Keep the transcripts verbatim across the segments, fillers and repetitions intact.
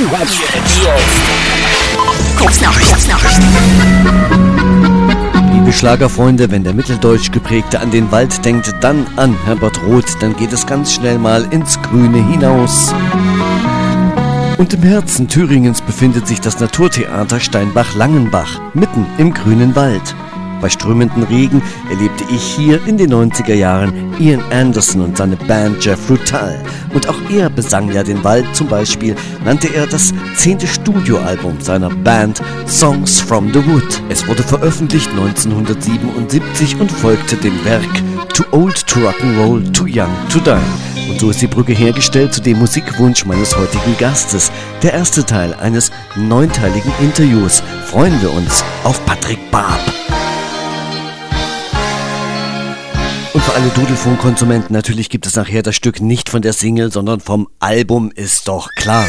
Liebe Schlagerfreunde, wenn der Mitteldeutsch geprägte an den Wald denkt, dann an Herbert Roth, dann geht es ganz schnell mal ins Grüne hinaus. Und im Herzen Thüringens befindet sich das Naturtheater Steinbach-Langenbach, mitten im grünen Wald. Bei strömendem Regen erlebte ich hier in den neunziger Jahren Ian Anderson und seine Band Jeff Rutal. Und auch er besang ja den Wald, zum Beispiel nannte er das zehnte Studioalbum seiner Band Songs from the Wood. Es wurde veröffentlicht neunzehnhundertsiebenundsiebzig und folgte dem Werk Too Old to Rock'n'Roll, Too Young to Die. Und so ist die Brücke hergestellt zu dem Musikwunsch meines heutigen Gastes. Der erste Teil eines neunteiligen Interviews. Freuen wir uns auf Patrick Barb. Und für alle Dudelfunk-Konsumenten, natürlich gibt es nachher das Stück nicht von der Single, sondern vom Album, ist doch klar.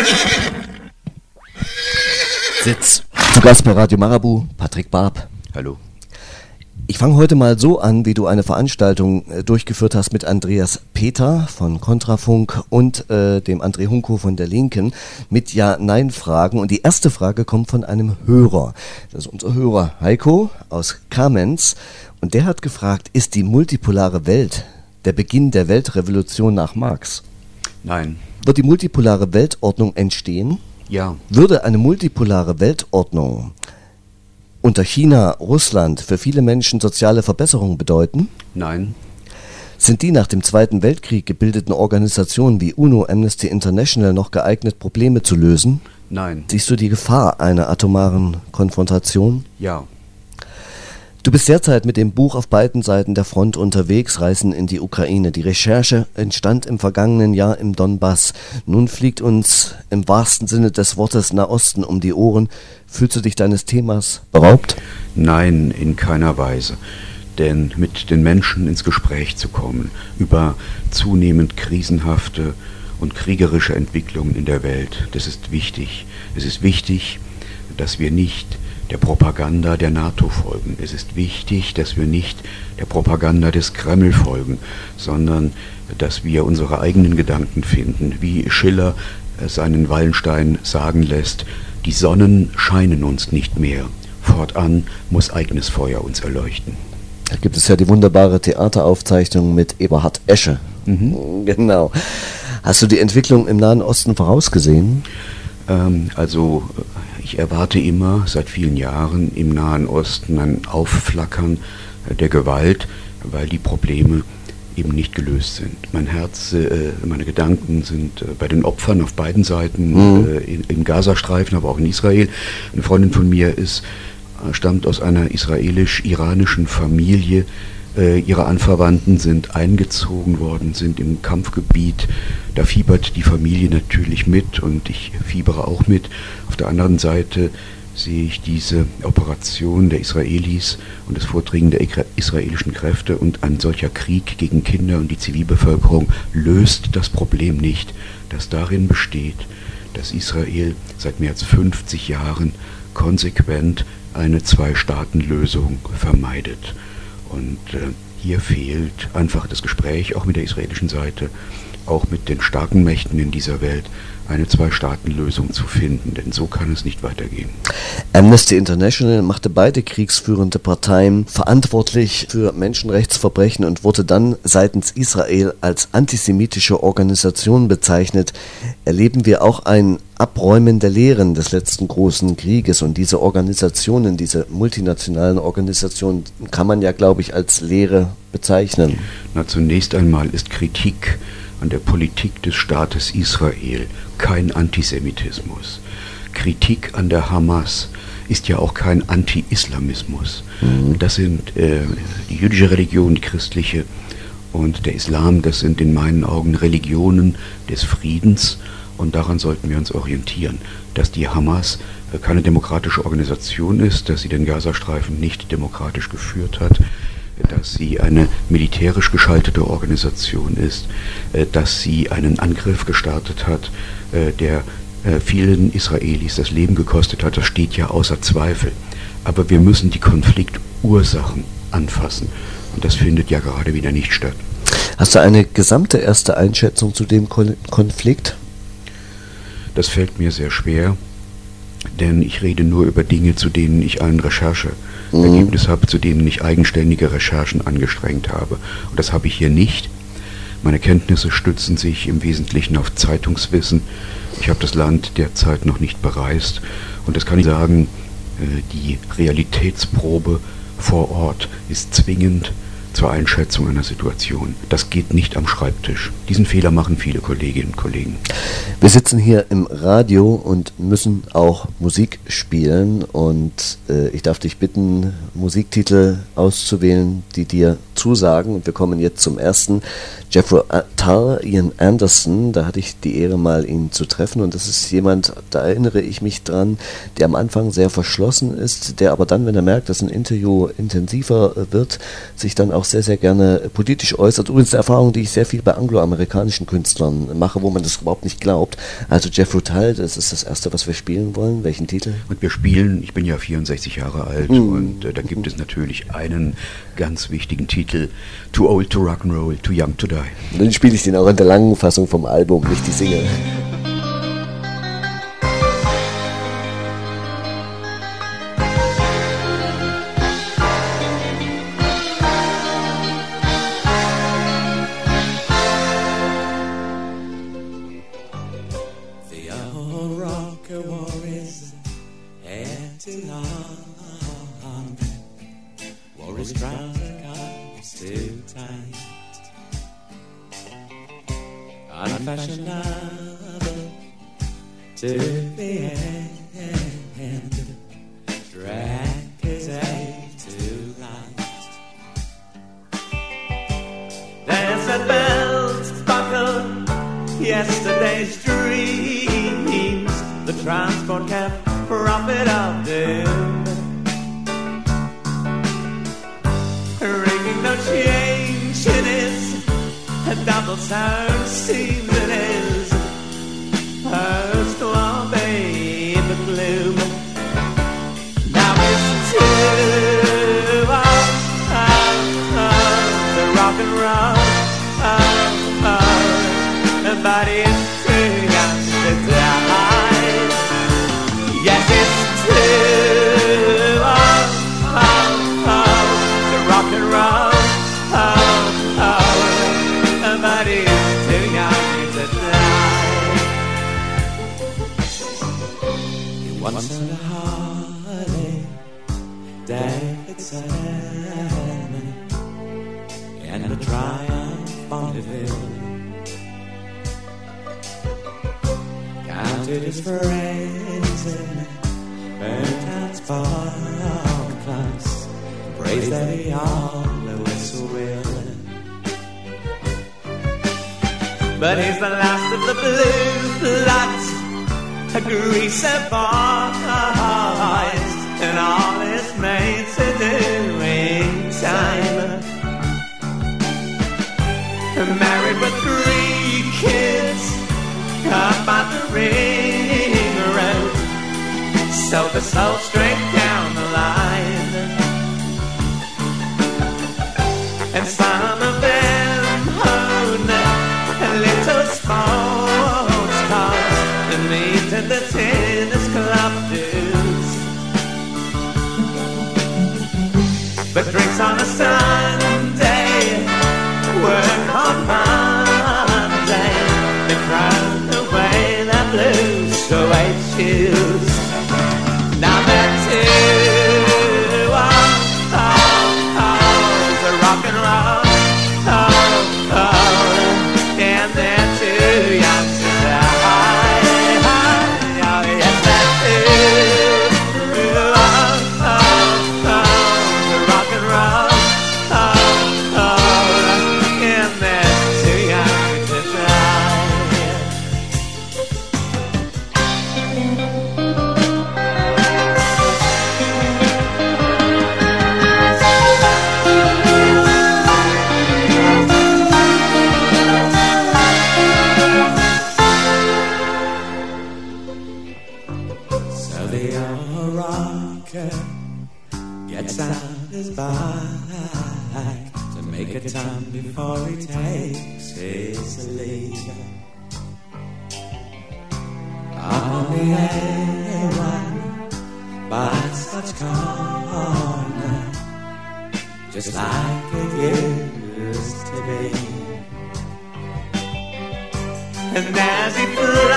Sitz. Zu Gast bei Radio Marabu, Patrick Barb. Hallo. Ich fange heute mal so an, wie du eine Veranstaltung äh, durchgeführt hast mit Andreas Peter von Kontrafunk und äh, dem André Hunko von der Linken mit Ja-Nein-Fragen. Und die erste Frage kommt von einem Hörer. Das ist unser Hörer Heiko aus Kamenz. Und der hat gefragt, ist die multipolare Welt der Beginn der Weltrevolution nach Marx? Nein. Wird die multipolare Weltordnung entstehen? Ja. Würde eine multipolare Weltordnung unter China, Russland für viele Menschen soziale Verbesserungen bedeuten? Nein. Sind die nach dem Zweiten Weltkrieg gebildeten Organisationen wie UNO, Amnesty International noch geeignet, Probleme zu lösen? Nein. Siehst du die Gefahr einer atomaren Konfrontation? Ja. Du bist derzeit mit dem Buch Auf beiden Seiten der Front unterwegs, Reisen in die Ukraine. Die Recherche entstand im vergangenen Jahr im Donbass. Nun fliegt uns im wahrsten Sinne des Wortes Nahosten um die Ohren. Fühlst du dich deines Themas beraubt? Nein, in keiner Weise. Denn mit den Menschen ins Gespräch zu kommen über zunehmend krisenhafte und kriegerische Entwicklungen in der Welt, das ist wichtig. Es ist wichtig, dass wir nicht der Propaganda der NATO folgen. Es ist wichtig, dass wir nicht der Propaganda des Kreml folgen, sondern dass wir unsere eigenen Gedanken finden, wie Schiller seinen Wallenstein sagen lässt, die Sonnen scheinen uns nicht mehr, fortan muss eigenes Feuer uns erleuchten. Da gibt es ja die wunderbare Theateraufzeichnung mit Eberhard Esche. Mhm. Genau. Hast du die Entwicklung im Nahen Osten vorausgesehen? Ähm, also ich erwarte immer seit vielen Jahren im Nahen Osten ein Aufflackern der Gewalt, weil die Probleme eben nicht gelöst sind. Mein Herz, äh, meine Gedanken sind äh, bei den Opfern auf beiden Seiten, mhm. äh, in, im Gazastreifen, aber auch in Israel. Eine Freundin von mir ist, äh, stammt aus einer israelisch-iranischen Familie. Äh, ihre Anverwandten sind eingezogen worden, sind im Kampfgebiet. Da fiebert die Familie natürlich mit und ich fiebere auch mit. Auf der anderen Seite sehe ich diese Operation der Israelis und das Vordringen der israelischen Kräfte, und ein solcher Krieg gegen Kinder und die Zivilbevölkerung löst das Problem nicht, das darin besteht, dass Israel seit mehr als fünfzig Jahren konsequent eine Zwei-Staaten-Lösung vermeidet. Und äh, hier fehlt einfach das Gespräch, auch mit der israelischen Seite, auch mit den starken Mächten in dieser Welt, eine Zwei-Staaten-Lösung zu finden, denn so kann es nicht weitergehen. Amnesty International machte beide kriegsführende Parteien verantwortlich für Menschenrechtsverbrechen und wurde dann seitens Israel als antisemitische Organisation bezeichnet. Erleben wir auch ein Abräumen der Lehren des letzten großen Krieges, und diese Organisationen, diese multinationalen Organisationen, kann man ja, glaube ich, als Lehre bezeichnen. Na, zunächst einmal ist Kritik an der Politik des Staates Israel kein Antisemitismus. Kritik an der Hamas ist ja auch kein Anti-Islamismus. Mhm. Das sind äh, die jüdische Religion, die christliche und der Islam, das sind in meinen Augen Religionen des Friedens, und daran sollten wir uns orientieren. Dass die Hamas äh, keine demokratische Organisation ist, dass sie den Gazastreifen nicht demokratisch geführt hat, dass sie eine militärisch geschaltete Organisation ist, dass sie einen Angriff gestartet hat, der vielen Israelis das Leben gekostet hat, das steht ja außer Zweifel. Aber wir müssen die Konfliktursachen anfassen, und das findet ja gerade wieder nicht statt. Hast du eine gesamte erste Einschätzung zu dem Konflikt? Das fällt mir sehr schwer, denn ich rede nur über Dinge, zu denen ich ein Rechercheergebnis mhm. habe, zu denen ich eigenständige Recherchen angestrengt habe. Und das habe ich hier nicht. Meine Kenntnisse stützen sich im Wesentlichen auf Zeitungswissen. Ich habe das Land derzeit noch nicht bereist. Und das kann ich sagen, die Realitätsprobe vor Ort ist zwingend zur Einschätzung einer Situation. Das geht nicht am Schreibtisch. Diesen Fehler machen viele Kolleginnen und Kollegen. Wir sitzen hier im Radio und müssen auch Musik spielen und äh, ich darf dich bitten, Musiktitel auszuwählen, die dir zusagen. Und wir kommen jetzt zum ersten. Jethro Tull, Ian Anderson, da hatte ich die Ehre, mal ihn zu treffen und das ist jemand, da erinnere ich mich dran, der am Anfang sehr verschlossen ist, der aber dann, wenn er merkt, dass ein Interview intensiver wird, sich dann auch sehr, sehr gerne politisch äußert. Übrigens eine Erfahrung, die ich sehr viel bei angloamerikanischen Künstlern mache, wo man das überhaupt nicht glaubt. Also Jethro Tull, das ist das Erste, was wir spielen wollen. Welchen Titel? Und wir spielen, ich bin ja vierundsechzig Jahre alt mm. und äh, da gibt es natürlich einen ganz wichtigen Titel, Too Old to Rock'n'Roll, Too Young to Die. Und dann spiele ich den auch in der langen Fassung vom Album, nicht die Single. Unfashionable to the end, drank his age to last. Desert bells buckled yesterday's dreams, the transport cab prophet of doom, ringing no change in his a double sound seemed in his hers to obey the gloom. Now it's too old, oh, oh, the rock and roll, oh, oh, but it's too young to die. Yes, it's too old, oh, oh, the rock and roll, oh, oh, but it's too young to die. He once had a Harley Davidson and a Triumph Bonneville. Counted his friends and burnt out spark plugs, praised that he always will. But he's the last of the blue bloods, a greaser boys, and all his mates are doing time. Married with three kids, up on the ring road, sold the soul straight down the line. And some of them own little sports cars and meet at the tennis club dues, but drinks on a Sunday, work on Monday, they crowd away the blues, so I choose. Now they're too old, oh, oh, the rock and roll, oh, oh, and they're too young to die. Oh, yes, they're too old, oh, oh, the rock and roll, oh, oh, and they're too young to die. So the old rocker gets out his bike to make a time before he takes his leave. the A one, but such corner, just like it used to be. And as he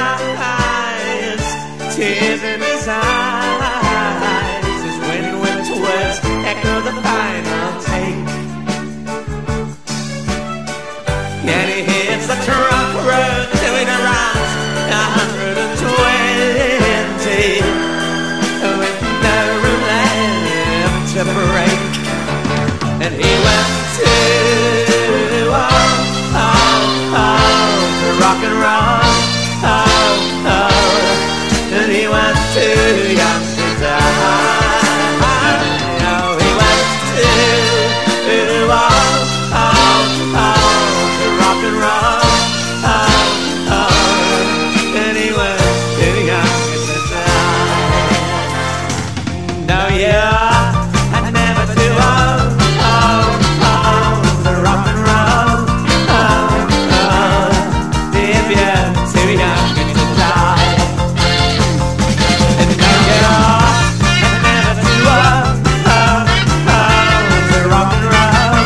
flies, tears in his eyes, his wind-whipped words echo the final take. And he hits the trunk road till it arrives a hundred and twenty, with no room left to break. And he went to oh, oh, oh, rock and roll, oh, oh, and he was too young to die. Oh, he went to oh, oh, oh, rock and roll, oh, oh, and he was too young to die. No, yeah, I never do oh, oh, oh, the rock and roll, oh, oh, if you're too young to die. And no, yeah, I never do oh, oh, oh, the rock and roll,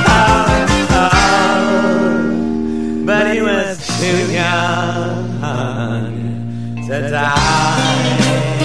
oh, oh, but he was too young to die.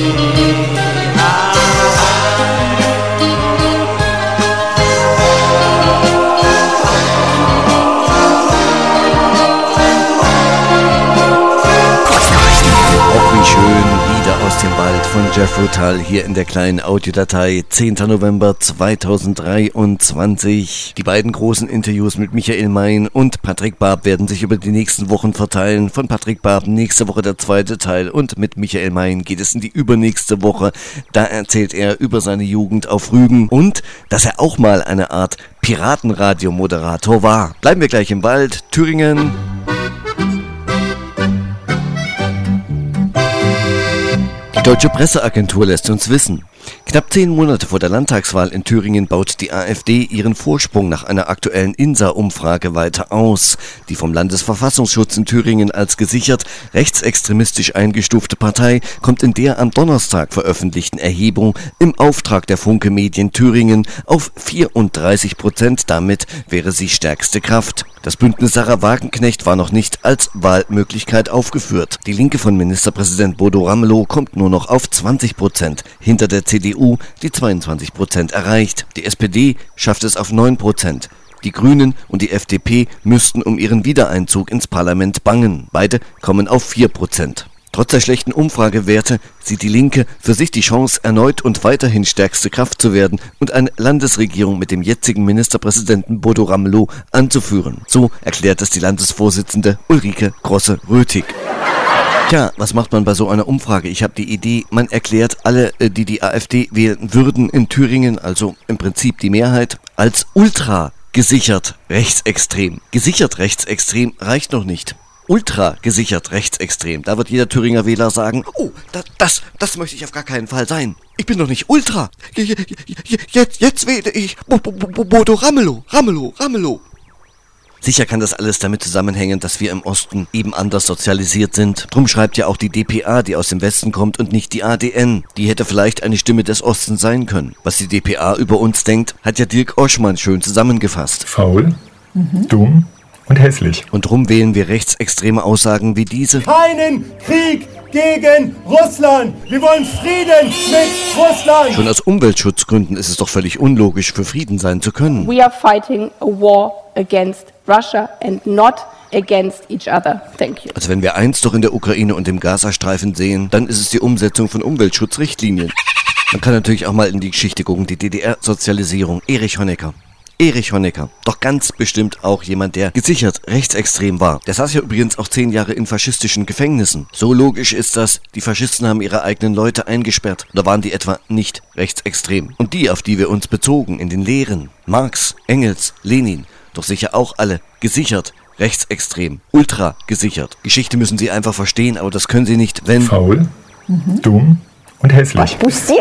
Auch wie schön, Lieder aus dem Wald von Jethro Tull hier in der kleinen Audiodatei, zehnter November zweitausenddreiundzwanzig. Die beiden großen Interviews mit Michael Mein und Patrick Barb werden sich über die nächsten Wochen verteilen. Von Patrick Barb nächste Woche der zweite Teil und mit Michael Mein geht es in die übernächste Woche. Da erzählt er über seine Jugend auf Rügen und dass er auch mal eine Art Piratenradio-Moderator war. Bleiben wir gleich im Wald, Thüringen. Die Deutsche Presseagentur lässt uns wissen, knapp zehn Monate vor der Landtagswahl in Thüringen baut die AfD ihren Vorsprung nach einer aktuellen I N S A-Umfrage weiter aus. Die vom Landesverfassungsschutz in Thüringen als gesichert rechtsextremistisch eingestufte Partei kommt in der am Donnerstag veröffentlichten Erhebung im Auftrag der Funke Medien Thüringen auf vierunddreißig Prozent. Damit wäre sie stärkste Kraft. Das Bündnis Sarah Wagenknecht war noch nicht als Wahlmöglichkeit aufgeführt. Die Linke von Ministerpräsident Bodo Ramelow kommt nur noch auf zwanzig Prozent, hinter der C D U, die zweiundzwanzig Prozent erreicht. Die S P D schafft es auf neun Prozent. Die Grünen und die F D P müssten um ihren Wiedereinzug ins Parlament bangen. Beide kommen auf vier Prozent. Trotz der schlechten Umfragewerte sieht die Linke für sich die Chance, erneut und weiterhin stärkste Kraft zu werden und eine Landesregierung mit dem jetzigen Ministerpräsidenten Bodo Ramelow anzuführen. So erklärt es die Landesvorsitzende Ulrike Grosse-Röthig. Tja, was macht man bei so einer Umfrage? Ich habe die Idee, man erklärt alle, die die AfD wählen würden in Thüringen, also im Prinzip die Mehrheit, als ultra gesichert rechtsextrem. Gesichert rechtsextrem reicht noch nicht. Ultra gesichert rechtsextrem. Da wird jeder Thüringer Wähler sagen, oh, das, das, das möchte ich auf gar keinen Fall sein. Ich bin doch nicht Ultra. Jetzt, jetzt wähle ich Bodo Ramelow, Ramelow, Ramelow. Sicher kann das alles damit zusammenhängen, dass wir im Osten eben anders sozialisiert sind. Drum schreibt ja auch die D P A, die aus dem Westen kommt und nicht die A D N. Die hätte vielleicht eine Stimme des Ostens sein können. Was die D P A über uns denkt, hat ja Dirk Oschmann schön zusammengefasst. Faul, mhm. dumm und hässlich. Und drum wählen wir rechtsextreme Aussagen wie diese. Keinen Krieg gegen Russland! Wir wollen Frieden mit Russland! Schon aus Umweltschutzgründen ist es doch völlig unlogisch, für Frieden sein zu können. We are fighting a war against Russia and not against each other. Thank you. Also wenn wir eins doch in der Ukraine und im Gazastreifen sehen, dann ist es die Umsetzung von Umweltschutzrichtlinien. Man kann natürlich auch mal in die Geschichte gucken, die D D R-Sozialisierung, Erich Honecker. Erich Honecker, doch ganz bestimmt auch jemand, der gesichert rechtsextrem war. Der saß ja übrigens auch zehn Jahre in faschistischen Gefängnissen. So logisch ist das, die Faschisten haben ihre eigenen Leute eingesperrt. Oder waren die etwa nicht rechtsextrem? Und die, auf die wir uns bezogen in den Lehren, Marx, Engels, Lenin, doch sicher auch alle gesichert rechtsextrem, ultra gesichert. Geschichte müssen Sie einfach verstehen, aber das können Sie nicht, wenn... Faul, mhm. dumm und hässlich.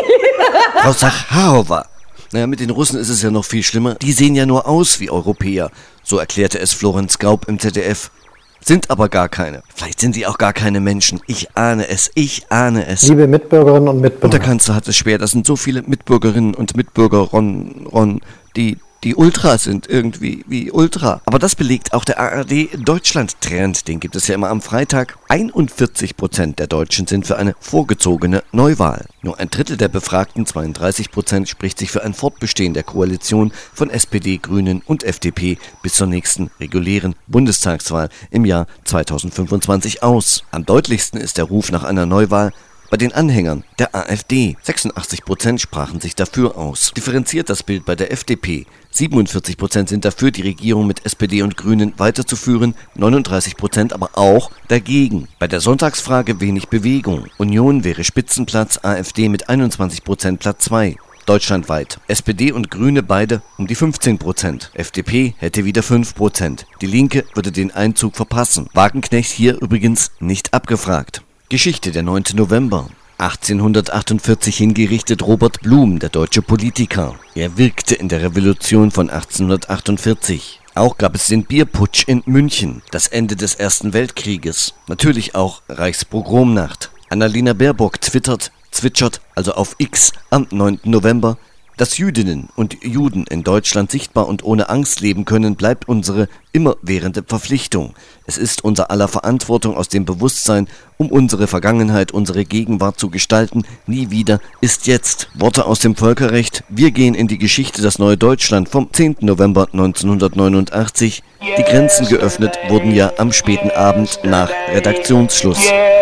Frau Sacharowa. Naja, mit den Russen ist es ja noch viel schlimmer. Die sehen ja nur aus wie Europäer. So erklärte es Florenz Gaub im Z D F. sind aber gar keine. Vielleicht sind sie auch gar keine Menschen. Ich ahne es, ich ahne es. Liebe Mitbürgerinnen und Mitbürger. Und der Kanzler hat es schwer. Das sind so viele Mitbürgerinnen und Mitbürger, Ron, Ron, die... Die Ultra sind irgendwie wie Ultra. Aber das belegt auch der A R D-Deutschland-Trend. Den gibt es ja immer am Freitag. einundvierzig Prozent der Deutschen sind für eine vorgezogene Neuwahl. Nur ein Drittel der Befragten, zweiunddreißig Prozent, spricht sich für ein Fortbestehen der Koalition von S P D, Grünen und F D P bis zur nächsten regulären Bundestagswahl im Jahr zweitausendfünfundzwanzig aus. Am deutlichsten ist der Ruf nach einer Neuwahl bei den Anhängern der AfD. sechsundachtzig Prozent sprachen sich dafür aus. Differenziert das Bild bei der F D P. siebenundvierzig Prozent sind dafür, die Regierung mit S P D und Grünen weiterzuführen, neununddreißig Prozent aber auch dagegen. Bei der Sonntagsfrage wenig Bewegung. Union wäre Spitzenplatz, AfD mit einundzwanzig Prozent Platz zwei. Deutschlandweit. S P D und Grüne beide um die fünfzehn Prozent. F D P hätte wieder fünf Prozent. Die Linke würde den Einzug verpassen. Wagenknecht hier übrigens nicht abgefragt. Geschichte der neunte November. achtzehnhundertachtundvierzig hingerichtet Robert Blum, der deutsche Politiker. Er wirkte in der Revolution von achtzehnhundertachtundvierzig. Auch gab es den Bierputsch in München, das Ende des Ersten Weltkrieges. Natürlich auch Reichspogromnacht. Annalena Baerbock twittert, zwitschert, also auf X am neunten November, dass Jüdinnen und Juden in Deutschland sichtbar und ohne Angst leben können, bleibt unsere immerwährende Verpflichtung. Es ist unser aller Verantwortung aus dem Bewusstsein, um unsere Vergangenheit, unsere Gegenwart zu gestalten. Nie wieder ist jetzt. Worte aus dem Völkerrecht. Wir gehen in die Geschichte, das neue Deutschland vom zehnten November neunzehnhundertneunundachtzig. Die Grenzen geöffnet wurden ja am späten Abend nach Redaktionsschluss.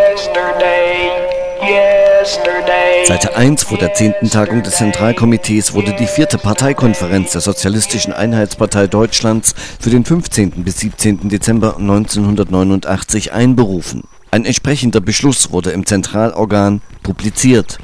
Seite eins vor der zehnten Tagung des Zentralkomitees wurde die vierte Parteikonferenz der Sozialistischen Einheitspartei Deutschlands für den fünfzehnten bis siebzehnten Dezember neunzehnhundertneunundachtzig einberufen. Ein entsprechender Beschluss wurde im Zentralorgan publiziert.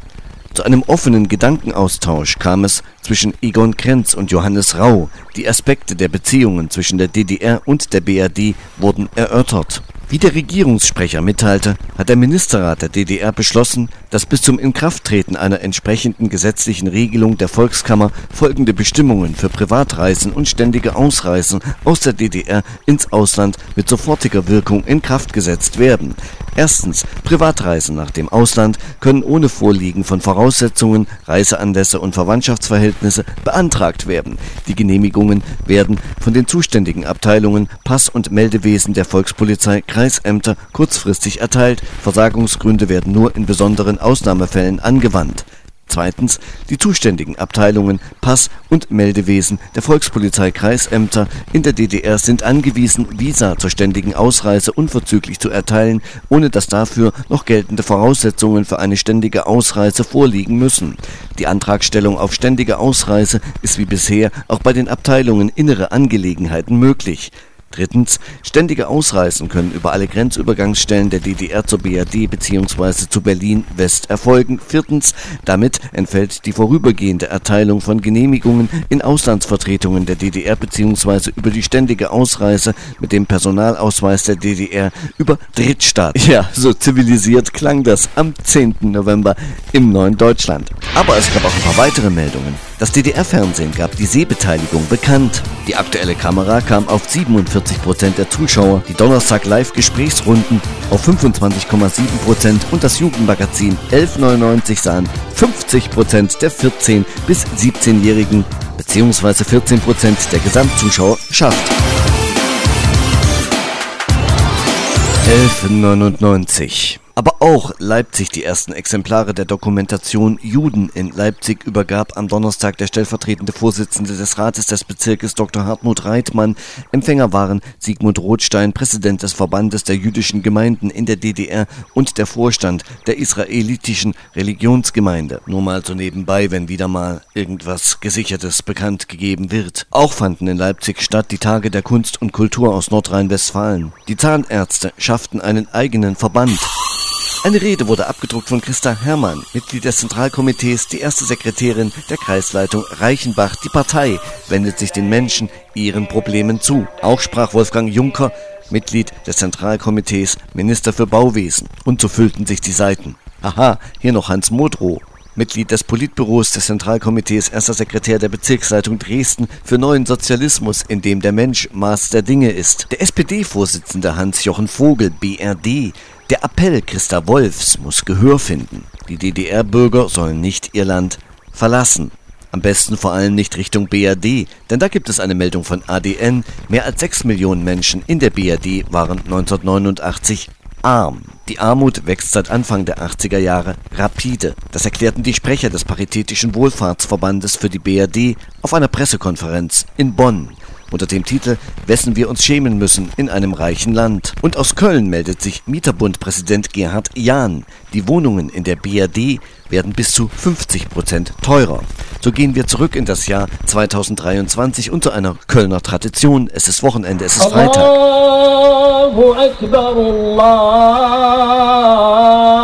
Zu einem offenen Gedankenaustausch kam es zwischen Egon Krenz und Johannes Rau. Die Aspekte der Beziehungen zwischen der D D R und der B R D wurden erörtert. Wie der Regierungssprecher mitteilte, hat der Ministerrat der D D R beschlossen, dass bis zum Inkrafttreten einer entsprechenden gesetzlichen Regelung der Volkskammer folgende Bestimmungen für Privatreisen und ständige Ausreisen aus der D D R ins Ausland mit sofortiger Wirkung in Kraft gesetzt werden. Erstens, Privatreisen nach dem Ausland können ohne Vorliegen von Voraussetzungen, Reiseanlässe und Verwandtschaftsverhältnisse beantragt werden. Die Genehmigungen werden von den zuständigen Abteilungen Pass- und Meldewesen der Volkspolizei, Kreisämter kurzfristig erteilt. Versagungsgründe werden nur in besonderen Ausnahmefällen angewandt. Zweitens, die zuständigen Abteilungen Pass- und Meldewesen der Volkspolizei, Kreisämter in der D D R sind angewiesen, Visa zur ständigen Ausreise unverzüglich zu erteilen, ohne dass dafür noch geltende Voraussetzungen für eine ständige Ausreise vorliegen müssen. Die Antragstellung auf ständige Ausreise ist wie bisher auch bei den Abteilungen Innere Angelegenheiten möglich. Drittens, ständige Ausreisen können über alle Grenzübergangsstellen der D D R zur B R D bzw. zu Berlin-West erfolgen. Viertens, damit entfällt die vorübergehende Erteilung von Genehmigungen in Auslandsvertretungen der D D R bzw. über die ständige Ausreise mit dem Personalausweis der D D R über Drittstaaten. Ja, so zivilisiert klang das am zehnten November im neuen Deutschland. Aber es gab auch ein paar weitere Meldungen. Das D D R-Fernsehen gab die Sehbeteiligung bekannt. Die aktuelle Kamera kam auf siebenundvierzig Prozent der Zuschauer, die Donnerstag-Live-Gesprächsrunden auf fünfundzwanzig Komma sieben Prozent und das Jugendmagazin elf neunundneunzig sahen fünfzig Prozent der vierzehn- bis siebzehnjährigen bzw. vierzehn Prozent der Gesamtzuschauer schafft. elf neunundneunzig. Aber auch Leipzig die ersten Exemplare der Dokumentation Juden in Leipzig übergab am Donnerstag der stellvertretende Vorsitzende des Rates des Bezirkes Doktor Hartmut Reitmann. Empfänger waren Sigmund Rothstein, Präsident des Verbandes der jüdischen Gemeinden in der D D R und der Vorstand der israelitischen Religionsgemeinde. Nur mal so nebenbei, wenn wieder mal irgendwas Gesichertes bekannt gegeben wird. Auch fanden in Leipzig statt die Tage der Kunst und Kultur aus Nordrhein-Westfalen. Die Zahnärzte schafften einen eigenen Verband. Eine Rede wurde abgedruckt von Christa Herrmann, Mitglied des Zentralkomitees, die erste Sekretärin der Kreisleitung Reichenbach. Die Partei wendet sich den Menschen, ihren Problemen zu. Auch sprach Wolfgang Juncker, Mitglied des Zentralkomitees, Minister für Bauwesen. Und so füllten sich die Seiten. Aha, hier noch Hans Modrow. Mitglied des Politbüros des Zentralkomitees, erster Sekretär der Bezirksleitung Dresden für Neuen Sozialismus, in dem der Mensch Maß der Dinge ist. Der S P D-Vorsitzende Hans-Jochen Vogel, B R D. Der Appell Christa Wolfs muss Gehör finden. Die D D R-Bürger sollen nicht ihr Land verlassen. Am besten vor allem nicht Richtung B R D, denn da gibt es eine Meldung von A D N. Mehr als sechs Millionen Menschen in der B R D waren neunzehnhundertneunundachtzig arm. Die Armut wächst seit Anfang der achtziger Jahre rapide. Das erklärten die Sprecher des Paritätischen Wohlfahrtsverbandes für die B R D auf einer Pressekonferenz in Bonn unter dem Titel »Wessen wir uns schämen müssen in einem reichen Land«. Und aus Köln meldet sich Mieterbund-Präsident Gerhard Jahn. Die Wohnungen in der B R D werden bis zu fünfzig Prozent teurer. So gehen wir zurück in das Jahr zweitausenddreiundzwanzig unter einer Kölner Tradition. Es ist Wochenende, es ist Freitag. Allahu Akbar, Allah.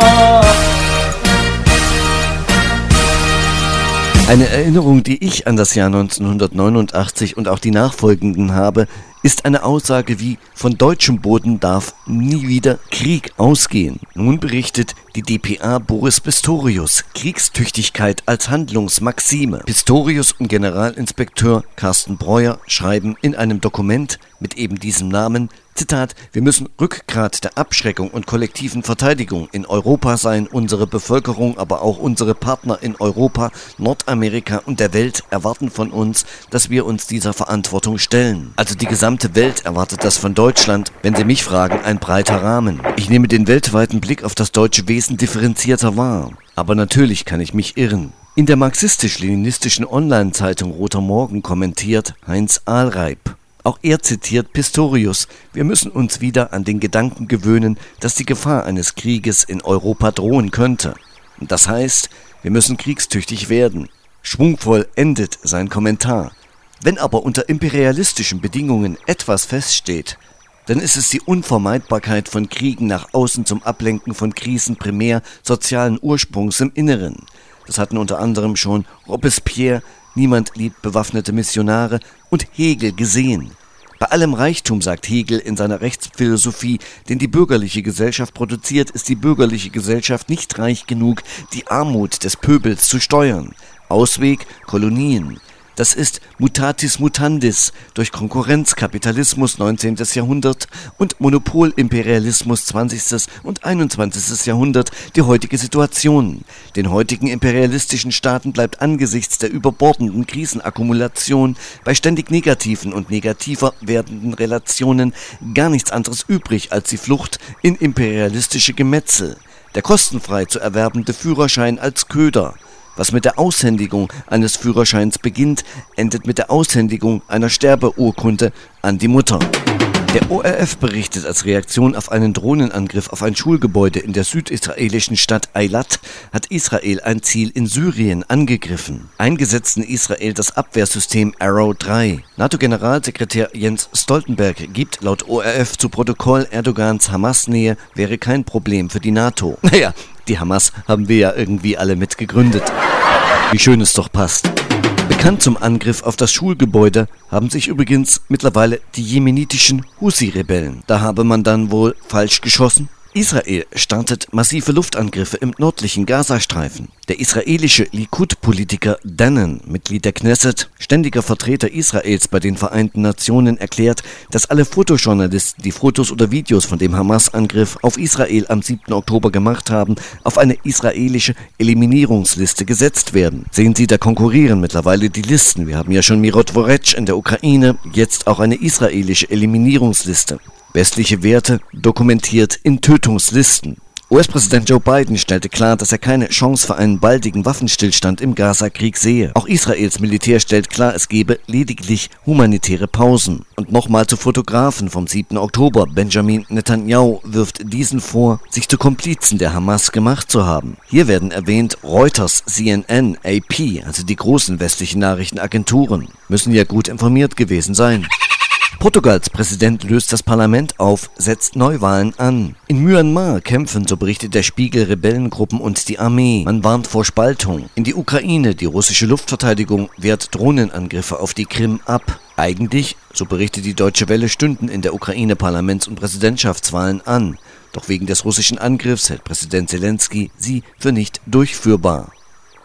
Eine Erinnerung, die ich an das Jahr neunzehnhundertneunundachtzig und auch die nachfolgenden habe, ist eine Aussage wie: von deutschem Boden darf nie wieder Krieg ausgehen. Nun berichtet die D P A Boris Pistorius: Kriegstüchtigkeit als Handlungsmaxime. Pistorius und Generalinspekteur Carsten Breuer schreiben in einem Dokument mit eben diesem Namen, Zitat, wir müssen Rückgrat der Abschreckung und kollektiven Verteidigung in Europa sein. Unsere Bevölkerung, aber auch unsere Partner in Europa, Nordamerika und der Welt erwarten von uns, dass wir uns dieser Verantwortung stellen. Also die gesamte Welt erwartet das von Deutschland. Wenn Sie mich fragen, ein breiter Rahmen. Ich nehme den weltweiten Blick auf das deutsche Wesen differenzierter wahr. Aber natürlich kann ich mich irren. In der marxistisch-leninistischen Online-Zeitung Roter Morgen kommentiert Heinz Ahlreib. Auch er zitiert Pistorius: Wir müssen uns wieder an den Gedanken gewöhnen, dass die Gefahr eines Krieges in Europa drohen könnte. Und das heißt, wir müssen kriegstüchtig werden. Schwungvoll endet sein Kommentar. Wenn aber unter imperialistischen Bedingungen etwas feststeht, dann ist es die Unvermeidbarkeit von Kriegen nach außen zum Ablenken von Krisen primär sozialen Ursprungs im Inneren. Das hatten unter anderem schon Robespierre, Niemand liebt bewaffnete Missionare und Hegel gesehen. Bei allem Reichtum, sagt Hegel in seiner Rechtsphilosophie, den die bürgerliche Gesellschaft produziert, ist die bürgerliche Gesellschaft nicht reich genug, die Armut des Pöbels zu steuern. Ausweg: Kolonien. Das ist mutatis mutandis durch Konkurrenzkapitalismus neunzehnten. Jahrhundert und Monopolimperialismus zwanzigsten. und einundzwanzigsten. Jahrhundert die heutige Situation. Den heutigen imperialistischen Staaten bleibt angesichts der überbordenden Krisenakkumulation bei ständig negativen und negativer werdenden Relationen gar nichts anderes übrig als die Flucht in imperialistische Gemetzel. Der kostenfrei zu erwerbende Führerschein als Köder. Was mit der Aushändigung eines Führerscheins beginnt, endet mit der Aushändigung einer Sterbeurkunde an die Mutter. Der O R F berichtet, als Reaktion auf einen Drohnenangriff auf ein Schulgebäude in der südisraelischen Stadt Eilat hat Israel ein Ziel in Syrien angegriffen. Eingesetzt in Israel das Abwehrsystem Arrow drei. NATO-Generalsekretär Jens Stoltenberg gibt laut O R F zu Protokoll, Erdogans Hamas-Nähe wäre kein Problem für die NATO. Naja, die Hamas haben wir ja irgendwie alle mitgegründet. Wie schön es doch passt. Bekannt zum Angriff auf das Schulgebäude haben sich übrigens mittlerweile die jemenitischen Husi-Rebellen. Da habe man dann wohl falsch geschossen. Israel startet massive Luftangriffe im nördlichen Gazastreifen. Der israelische Likud-Politiker Dannen, Mitglied der Knesset, ständiger Vertreter Israels bei den Vereinten Nationen, erklärt, dass alle Fotojournalisten, die Fotos oder Videos von dem Hamas-Angriff auf Israel am siebten Oktober gemacht haben, auf eine israelische Eliminierungsliste gesetzt werden. Sehen Sie, da konkurrieren mittlerweile die Listen. Wir haben ja schon Mirotvorech in der Ukraine, jetzt auch eine israelische Eliminierungsliste. Westliche Werte dokumentiert in Tötungslisten. U S-Präsident Joe Biden stellte klar, dass er keine Chance für einen baldigen Waffenstillstand im Gaza-Krieg sehe. Auch Israels Militär stellt klar, es gebe lediglich humanitäre Pausen. Und nochmal zu Fotografen vom siebten Oktober. Benjamin Netanyahu wirft diesen vor, sich zu Komplizen der Hamas gemacht zu haben. Hier werden erwähnt Reuters, C N N, A P, also die großen westlichen Nachrichtenagenturen. Müssen ja gut informiert gewesen sein. Portugals Präsident löst das Parlament auf, setzt Neuwahlen an. In Myanmar kämpfen, so berichtet der Spiegel, Rebellengruppen und die Armee. Man warnt vor Spaltung. In die Ukraine, die russische Luftverteidigung wehrt Drohnenangriffe auf die Krim ab. Eigentlich, so berichtet die Deutsche Welle, stünden in der Ukraine Parlaments- und Präsidentschaftswahlen an. Doch wegen des russischen Angriffs hält Präsident Zelensky sie für nicht durchführbar.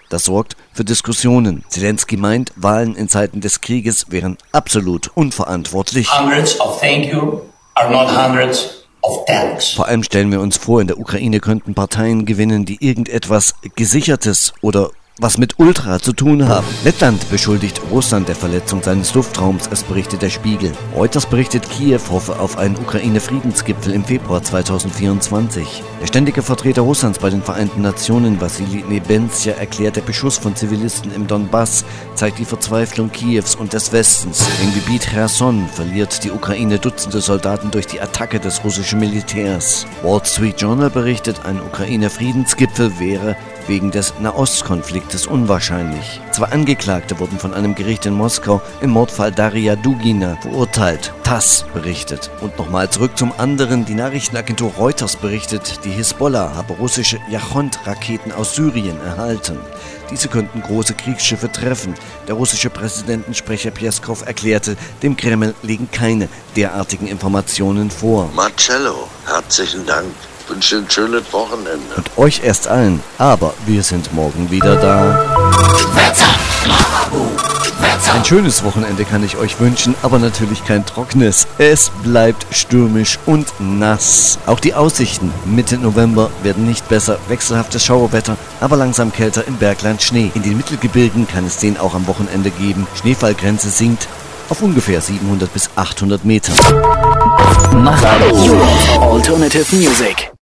Das sorgt für Diskussionen. Zelensky meint, Wahlen in Zeiten des Krieges wären absolut unverantwortlich. Hundreds of thank you are not hundreds of thanks. Vor allem stellen wir uns vor, in der Ukraine könnten Parteien gewinnen, die irgendetwas Gesichertes oder was mit Ultra zu tun haben. Lettland beschuldigt Russland der Verletzung seines Luftraums, es berichtet der Spiegel. Reuters berichtet, Kiew hoffe auf einen Ukraine-Friedensgipfel im Februar zweitausendvierundzwanzig. Der ständige Vertreter Russlands bei den Vereinten Nationen, Wassili Nebenzia, erklärt, der Beschuss von Zivilisten im Donbass zeigt die Verzweiflung Kiews und des Westens. Im Gebiet Cherson verliert die Ukraine Dutzende Soldaten durch die Attacke des russischen Militärs. Wall Street Journal berichtet, ein Ukraine-Friedensgipfel wäre wegen des Nahostkonfliktes unwahrscheinlich. Zwei Angeklagte wurden von einem Gericht in Moskau im Mordfall Daria Dugina verurteilt. TASS berichtet. Und nochmal zurück zum anderen. Die Nachrichtenagentur Reuters berichtet, die Hisbollah habe russische Yachont-Raketen aus Syrien erhalten. Diese könnten große Kriegsschiffe treffen. Der russische Präsidentensprecher Pjeskow erklärte, dem Kreml liegen keine derartigen Informationen vor. Marcello, herzlichen Dank. Ich wünsche ein schönes Wochenende. Und euch erst allen. Aber wir sind morgen wieder da. Ein schönes Wochenende kann ich euch wünschen, aber natürlich kein trockenes. Es bleibt stürmisch und nass. Auch die Aussichten Mitte November werden nicht besser. Wechselhaftes Schauerwetter, aber langsam kälter im Bergland Schnee. In den Mittelgebirgen kann es den auch am Wochenende geben. Schneefallgrenze sinkt auf ungefähr siebenhundert bis achthundert Meter. Macher Europe Alternative Music.